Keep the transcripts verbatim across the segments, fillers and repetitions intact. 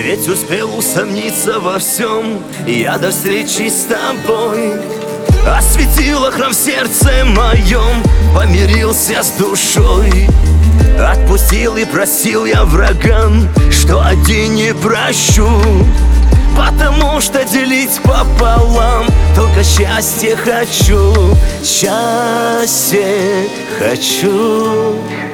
Ведь успел усомниться во всем я до встречи с тобой. Осветила храм в сердце моем, помирился с душой. Отпустил и просил я врагам, что один не прощу. Потому что делить пополам только счастье хочу, счастье хочу.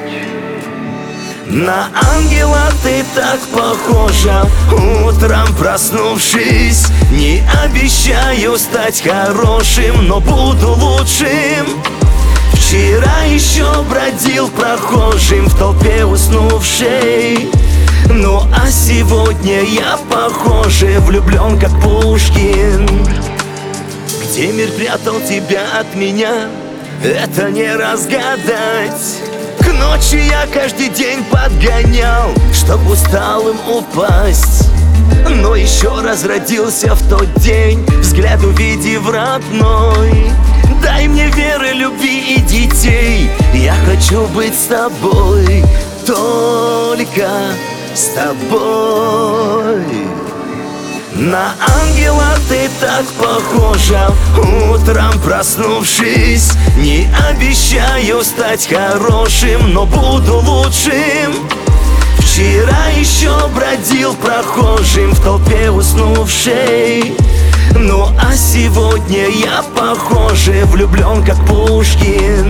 На ангела ты так похожа, утром проснувшись. Не обещаю стать хорошим, но буду лучшим. Вчера еще бродил прохожим в толпе уснувшей. Ну а сегодня я, похоже, влюблен как Пушкин. Где мир прятал тебя от меня, это не разгадать. К ночи я каждый день подгонял, чтоб усталым упасть. Но еще раз родился в тот день, взгляд увидев родной. Дай мне веры, любви и детей, я хочу быть с тобой, только с тобой. На ангела ты так похожа, утром проснувшись. Не обещаю стать хорошим, но буду лучшим. Вчера еще бродил прохожим в толпе уснувшей. Ну а сегодня я, похоже, влюблен как Пушкин.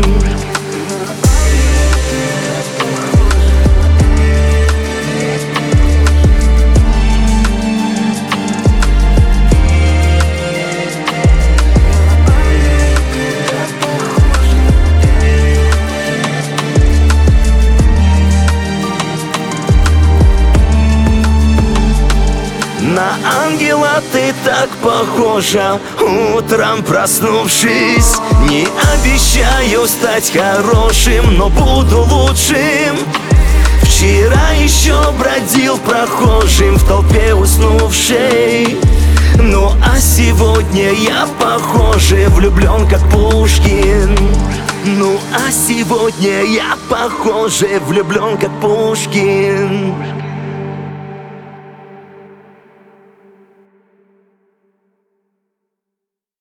На ангела ты так похожа, утром проснувшись. Не обещаю стать хорошим, но буду лучшим. Вчера еще бродил прохожим в толпе уснувшей. Ну а сегодня я, похоже, влюблен как Пушкин. Ну а сегодня я, похоже, влюблен как Пушкин.